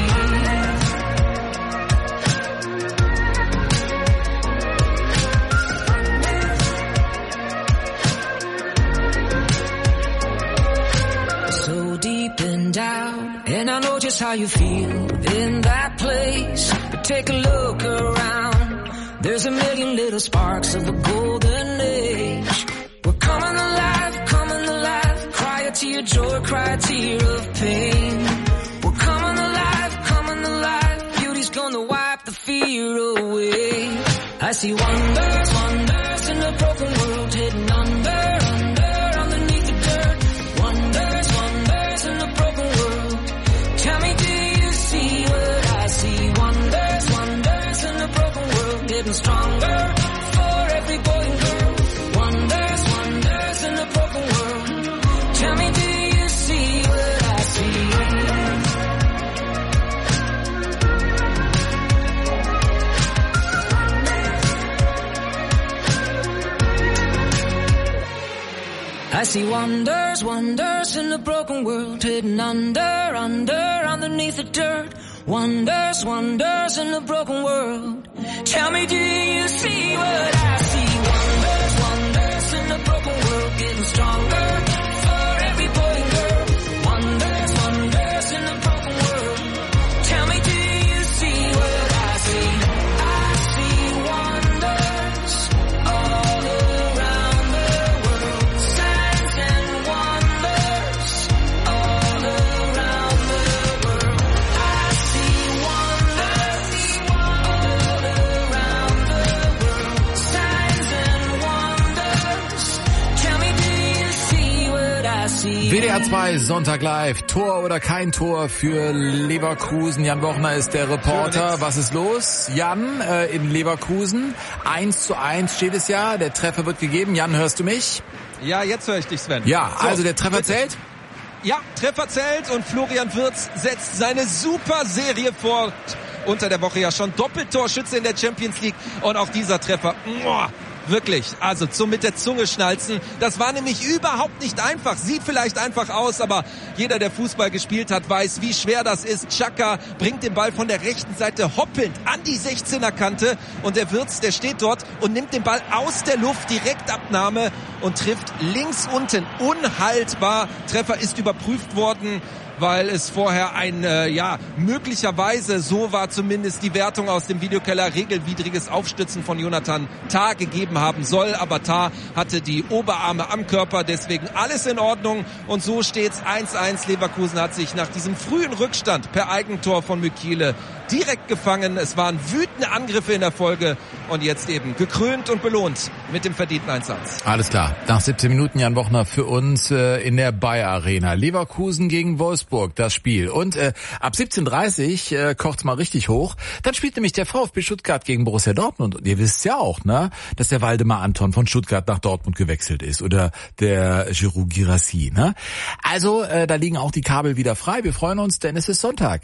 So deep and down, and I know just how you feel in that place. But take a look around. There's a million little sparks of a golden age. We're coming alive, coming alive. Cry a tear, joy, cry a tear of pain. We're coming alive, coming alive. Beauty's gonna wipe the fear away. I see wonders, wonders in a broken world, hidden under, under, underneath the dirt. Wonders, wonders in a broken world. Tell me, do you see what I see? Wonders, wonders in a broken world, getting stronger for every boy and girl. Wonders, wonders in a broken world. Tell me, do you see what I see? I see wonders, wonders in a broken world, hidden under, under, underneath the dirt. Wonders, wonders in a broken world. Tell me, do you see what I see? Wonders, wonders in a broken world, getting stronger for every boy and girl. Wonders, wonders in a broken world. Tell me, do you see what I see? I see wonders all around the world. Signs and wonders all around the world. I see wonders all around the world. Signs and wonders. Tell me, do you see what I see? W D R zwei Sonntag live. Tor oder kein Tor für Leverkusen. Jan Bochner ist der Reporter. Was ist los? Jan, äh, in Leverkusen. eins zu eins steht es ja. Der Treffer wird gegeben. Jan, hörst du mich? Ja, jetzt höre ich dich, Sven. Ja, so, also der Treffer bitte. zählt? Ja, Treffer zählt und Florian Wirtz setzt seine super Serie fort. Unter der Woche ja schon Doppeltorschütze in der Champions League und auch dieser Treffer, muah, wirklich, also zum mit der Zunge schnalzen. Das war nämlich überhaupt nicht einfach. Sieht vielleicht einfach aus, aber jeder, der Fußball gespielt hat, weiß, wie schwer das ist. Xhaka bringt den Ball von der rechten Seite hoppelnd an die sechzehner Kante und der Wirtz, der steht dort und nimmt den Ball aus der Luft, Direktabnahme und trifft links unten unhaltbar. Treffer ist überprüft worden. weil es vorher ein, äh, ja, möglicherweise, so war zumindest die Wertung aus dem Videokeller, regelwidriges Aufstützen von Jonathan Tah gegeben haben soll. Aber Tah hatte die Oberarme am Körper, deswegen alles in Ordnung. Und so steht's eins eins. Leverkusen hat sich nach diesem frühen Rückstand per Eigentor von Mukiele direkt gefangen. Es waren wütende Angriffe in der Folge und jetzt eben gekrönt und belohnt mit dem verdienten eins eins. Alles klar. Nach siebzehn Minuten Jan Bochner für uns äh, in der Bayer Arena. Leverkusen gegen Wolfsburg, das Spiel. Und äh, ab siebzehn Uhr dreißig äh, kocht's mal richtig hoch. Dann spielt nämlich der VfB Stuttgart gegen Borussia Dortmund. Und ihr wisst ja auch, ne, dass der Waldemar Anton von Stuttgart nach Dortmund gewechselt ist. Oder der Giroud Guirassy, ne? Also, äh, da liegen auch die Kabel wieder frei. Wir freuen uns, denn es ist Sonntag.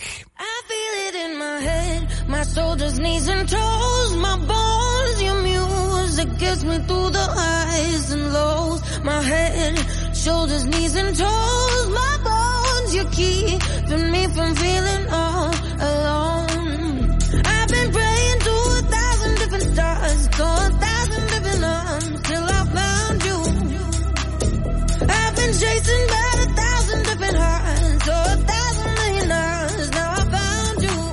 Head, my shoulders, knees and toes, my bones, your music gets me through the highs and lows. My head, shoulders, knees and toes, my bones, you're keeping me from feeling all alone. I've been praying to a thousand different stars, to a thousand different arms, till I found you. I've been chasing by a thousand different hearts, to a thousand million hours, now I found you.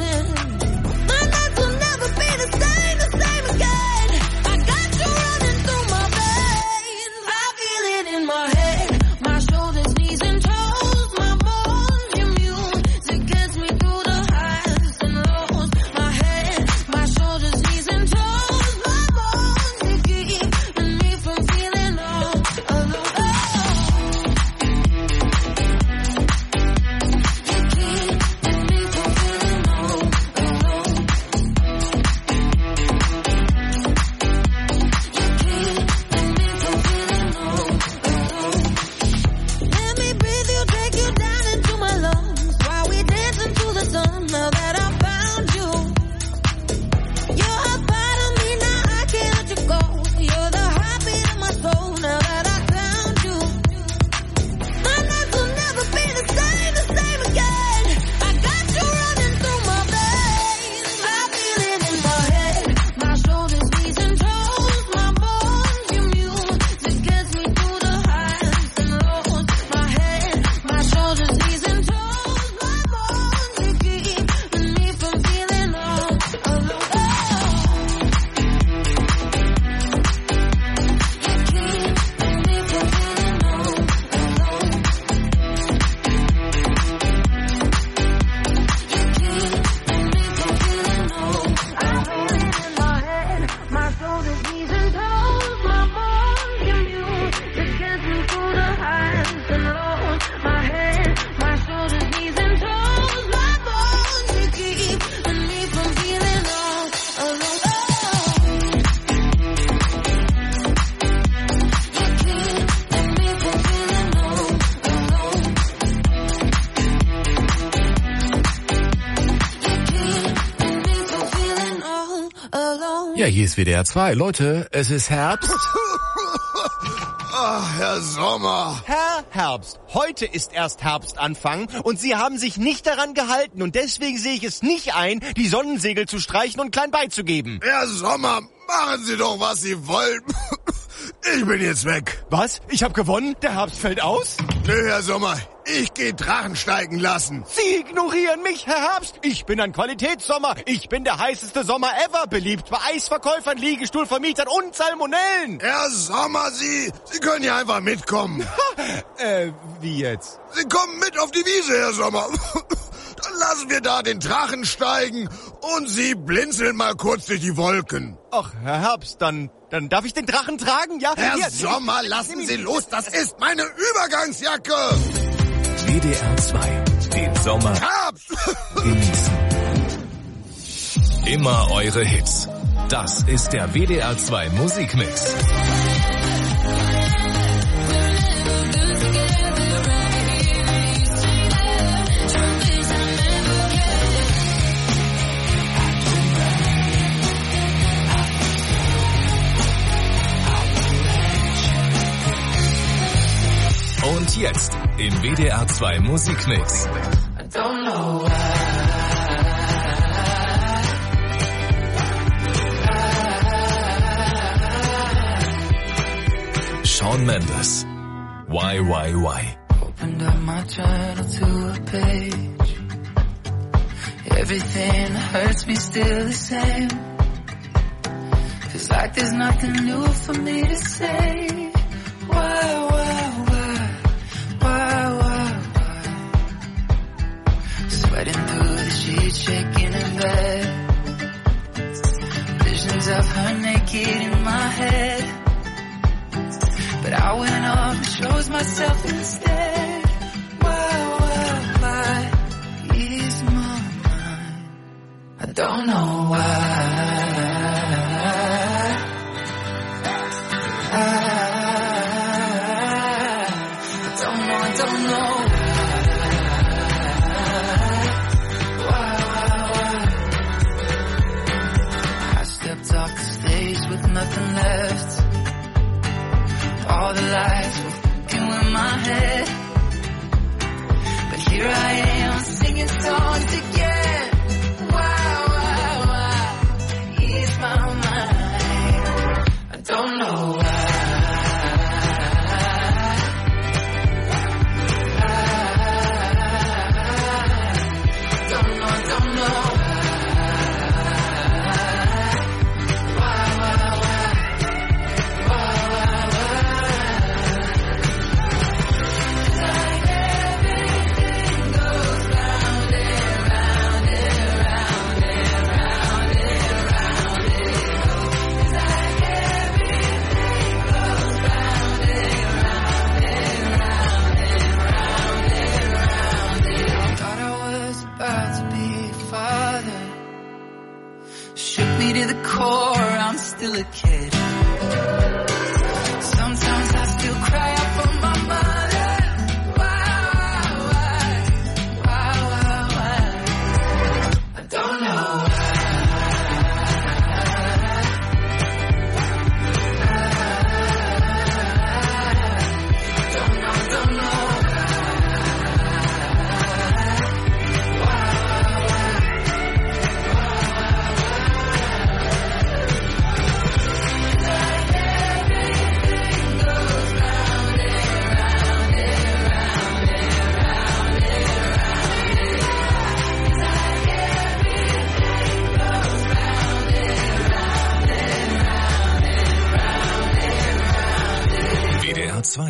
Ja, hier ist W D R zwei. Leute, es ist Herbst. Ach, Herr Sommer. Herr Herbst, heute ist erst Herbstanfang und Sie haben sich nicht daran gehalten und deswegen sehe ich es nicht ein, die Sonnensegel zu streichen und klein beizugeben. Herr Sommer, machen Sie doch, was Sie wollen. Ich bin jetzt weg. Was? Ich habe gewonnen? Der Herbst fällt aus? Nö, Herr Sommer, ich gehe Drachen steigen lassen. Sie ignorieren mich, Herr Herbst. Ich bin ein Qualitätssommer. Ich bin der heißeste Sommer ever. Beliebt bei Eisverkäufern, Liegestuhlvermietern und Salmonellen. Herr Sommer, Sie, Sie können ja einfach mitkommen. äh, wie jetzt? Sie kommen mit auf die Wiese, Herr Sommer. Dann lassen wir da den Drachen steigen und Sie blinzeln mal kurz durch die Wolken. Ach, Herr Herbst, dann... Dann darf ich den Drachen tragen, ja? Herr Hier, Sommer, ich, lassen ich, Sie los, das ist meine Übergangsjacke! W D R zwei, den Sommer Herbst. genießen. Immer eure Hits. Das ist der W D R zwei Musikmix. Und jetzt im W D R zwei Musikmix. Shawn Mendes. Why, why, why? opened up my journal to a page. Everything that hurts me still the same. Feels like there's nothing new for me to say. Why, why, why, why, why, why? Sweating through the sheets, shaking in bed. Visions of her naked in my head. But I went off and chose myself instead. Why, why, why is my mind? I don't know why. I, I don't know, I don't know why. Why, why, why? I stepped off the stage with nothing left. All the lights were fucking with my head. But here I am singing songs again. Why, why, why? Ease my mind. I don't know why. I don't know, I don't know why. Why, why, why? Why, why, why? To the core, I'm still a kid. Sometimes I still cry out for my mother. Why, why, why, why, why? I don't know why. Don't know, don't know zwei.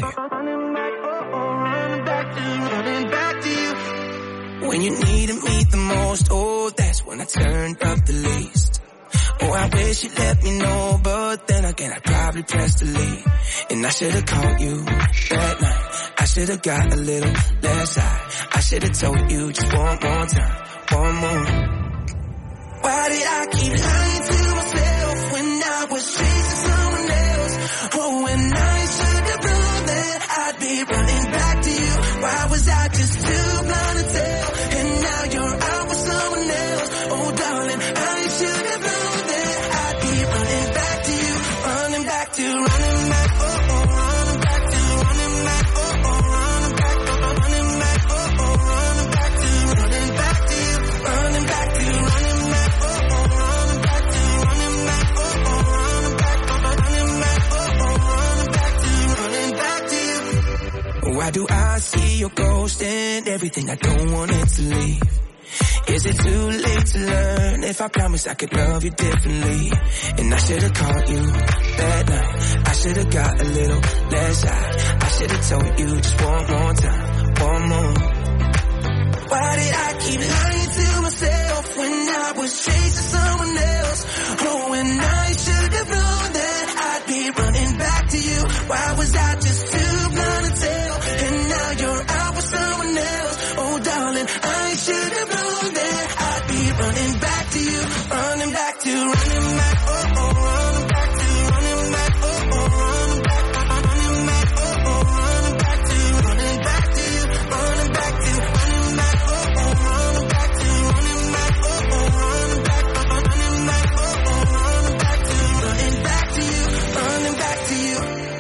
When you needed me the most, oh, that's when I turned up the least. Oh, I wish you let me know, but then again I probably pressed delete. And I should've called you that night. I should've got a little less high. I should've told you just one more time, one more. Why did I keep lying to myself when I was chasing someone else? Oh, when I should've known that I'd be running back to you. Why was I just too blind to tell? And now you're out with someone else. Oh, darling, I should've known that I'd be running back to you. Running back to, running back, oh, oh, running back to, running back, oh, oh, running back, oh, running back, oh, oh, running back to, running back to you. Running back to, running back, oh, oh, running back to, running back, oh, oh, running back, oh, running back, oh, oh, running back to, running back to you. Why do I see your ghost and everything I don't want it to leave? Is it too late to learn if I promised I could love you differently? And I should've called you that night. I should've got a little less high. I should've told you just one more time, one more. Why did I keep lying to myself when I was chasing someone else? Oh, when I should've known that I'd be running back to you. Why was I just too blind to tell? And now you're out with someone else. Oh, darling, I should've known that I'd be running back to you. Running back to, running back, oh, oh, running back to, running back, oh, oh, running back, running back, oh, oh, running back to, running back to you. Running back to, running back, oh, oh, running back to, running back, oh, oh, running back, running back, oh, oh, running back to, running back to you. Running back to you.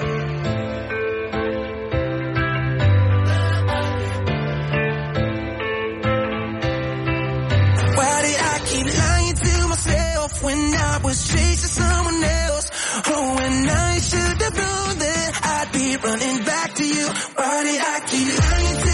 When I was chasing someone else, oh, when I should have known that I'd be running back to you. Why did I keep lying to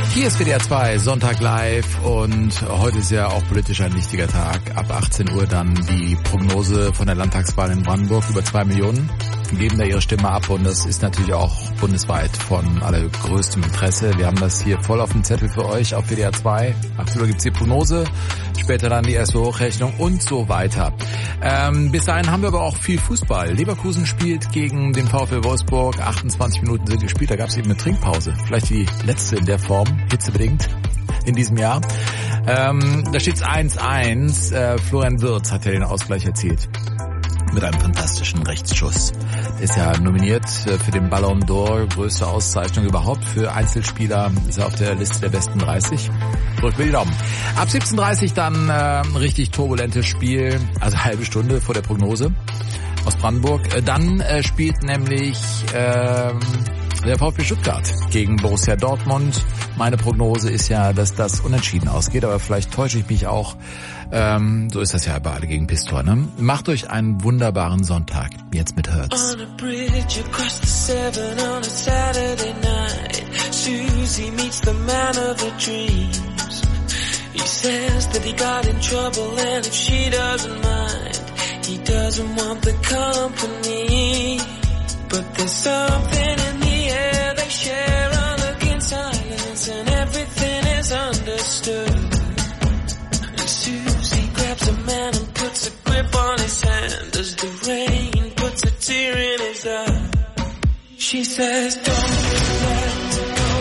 Hier ist W D R zwei, Sonntag live und heute ist ja auch politisch ein wichtiger Tag. Ab achtzehn Uhr dann die Prognose von der Landtagswahl in Brandenburg. Über zwei Millionen geben da ihre Stimme ab und das ist natürlich auch bundesweit von allergrößtem Interesse. Wir haben das hier voll auf dem Zettel für euch auf W D R zwei. achtzehn Uhr gibt's die Prognose, später dann die erste Hochrechnung und so weiter. Ähm, bis dahin haben wir aber auch viel Fußball. Leverkusen spielt gegen den VfL Wolfsburg. achtundzwanzig Minuten sind gespielt, da gab's eben eine Trinkpause. Vielleicht die letzte in der Form, hitzebedingt, in diesem Jahr. Ähm, da steht's eins eins. Äh, Florian Wirtz hat ja den Ausgleich erzielt. Mit einem fantastischen Rechtsschuss. Ist ja nominiert für den Ballon d'Or, größte Auszeichnung überhaupt für Einzelspieler. Ist er auf der Liste der besten dreißig. Drückt mir die Daumen. Ab siebzehn Uhr dreißig dann äh, ein richtig turbulentes Spiel, also halbe Stunde vor der Prognose aus Brandenburg. Äh, dann äh, spielt nämlich äh, der VfB Stuttgart gegen Borussia Dortmund. Meine Prognose ist ja, dass das unentschieden ausgeht, aber vielleicht täusche ich mich auch. Ähm, so ist das ja bei alle gegen Pistor, ne? Macht euch einen wunderbaren Sonntag. Jetzt mit Hertz. On a bridge across the Severn on a Saturday night, Susie meets the man of her dreams. He says that he got in trouble and if she doesn't mind, he doesn't want the company. But there's something in the air they share, a look in silence and everything is understood. And Susie grabs a man and puts a grip on his hand as the rain puts a tear in his eye. She says, don't let go,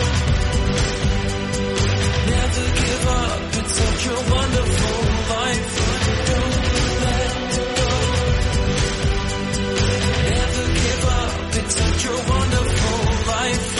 never give up, it's such a wonderful life. Don't let go, never give up, it's such a wonderful life.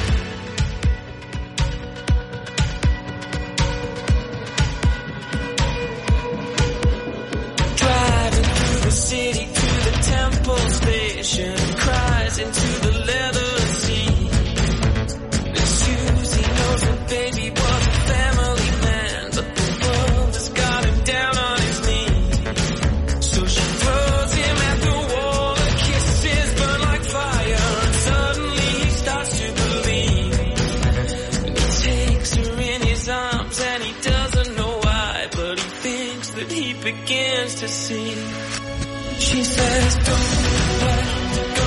Driving through the city to the Temple Station, cries into the leather seat. And Susie knows that baby was a family man, but the world has got him down on his knees. So she throws him at the wall, the kisses burn like fire, and suddenly he starts to believe. And he takes her in his arms and he doesn't know why, but he thinks that he begins to see. She says, don't let go,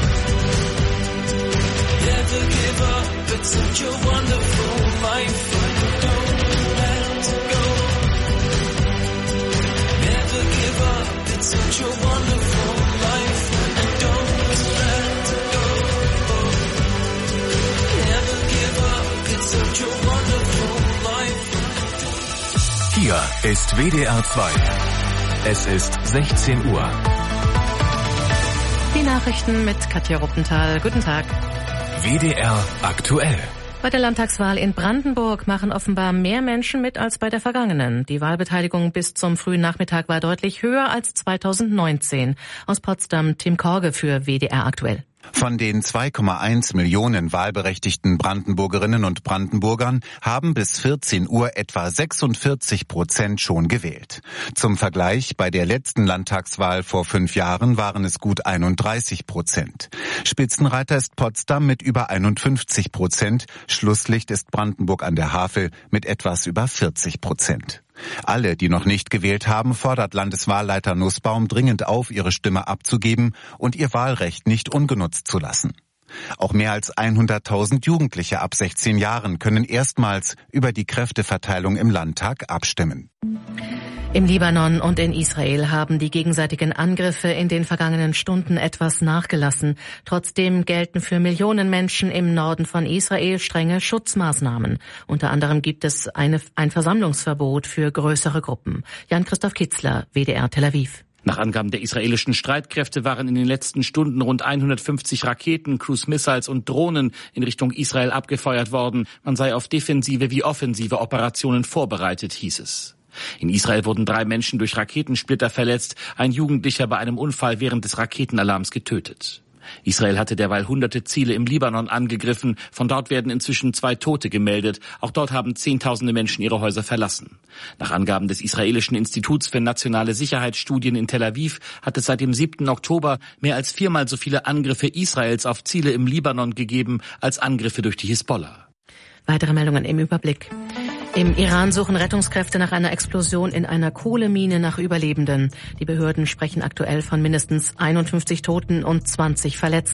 never give up, it's such a wonderful life. Don't let go, never give up, it's such a wonderful life. And don't let go, never give up, it's such a wonderful life. Hier ist W D R zwei. Es ist sechzehn Uhr. Die Nachrichten mit Katja Ruppenthal. Guten Tag. W D R aktuell. Bei der Landtagswahl in Brandenburg machen offenbar mehr Menschen mit als bei der vergangenen. Die Wahlbeteiligung bis zum frühen Nachmittag war deutlich höher als zweitausendneunzehn. Aus Potsdam Tim Korge für W D R aktuell. Von den zwei Komma eins Millionen wahlberechtigten Brandenburgerinnen und Brandenburgern haben bis vierzehn Uhr etwa sechsundvierzig Prozent schon gewählt. Zum Vergleich, bei der letzten Landtagswahl vor fünf Jahren waren es gut einunddreißig Prozent. Spitzenreiter ist Potsdam mit über einundfünfzig Prozent. Schlusslicht ist Brandenburg an der Havel mit etwas über vierzig Prozent. Alle, die noch nicht gewählt haben, fordert Landeswahlleiter Nussbaum dringend auf, ihre Stimme abzugeben und ihr Wahlrecht nicht ungenutzt zu lassen. Auch mehr als hunderttausend Jugendliche ab sechzehn Jahren können erstmals über die Kräfteverteilung im Landtag abstimmen. Im Libanon und in Israel haben die gegenseitigen Angriffe in den vergangenen Stunden etwas nachgelassen. Trotzdem gelten für Millionen Menschen im Norden von Israel strenge Schutzmaßnahmen. Unter anderem gibt es eine, ein Versammlungsverbot für größere Gruppen. Jan-Christoph Kitzler, W D R Tel Aviv. Nach Angaben der israelischen Streitkräfte waren in den letzten Stunden rund hundertfünfzig Raketen, Cruise Missiles und Drohnen in Richtung Israel abgefeuert worden. Man sei auf defensive wie offensive Operationen vorbereitet, hieß es. In Israel wurden drei Menschen durch Raketensplitter verletzt, ein Jugendlicher bei einem Unfall während des Raketenalarms getötet. Israel hatte derweil hunderte Ziele im Libanon angegriffen. Von dort werden inzwischen zwei Tote gemeldet. Auch dort haben Zehntausende Menschen ihre Häuser verlassen. Nach Angaben des israelischen Instituts für nationale Sicherheitsstudien in Tel Aviv hat es seit dem siebten Oktober mehr als viermal so viele Angriffe Israels auf Ziele im Libanon gegeben als Angriffe durch die Hisbollah. Weitere Meldungen im Überblick. Im Iran suchen Rettungskräfte nach einer Explosion in einer Kohlemine nach Überlebenden. Die Behörden sprechen aktuell von mindestens einundfünfzig Toten und zwanzig Verletzten.